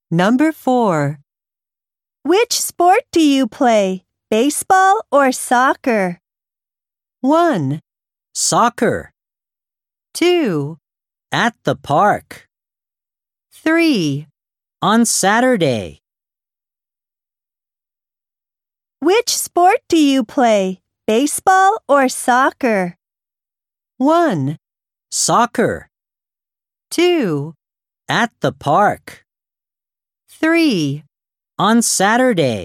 Number 4. Which sport do you play, baseball or soccer? 1, Soccer. 2, At the park. 3. On Saturday. Which sport do you play, baseball or soccer? 1, Soccer. 2, At the park. 3. On Saturday.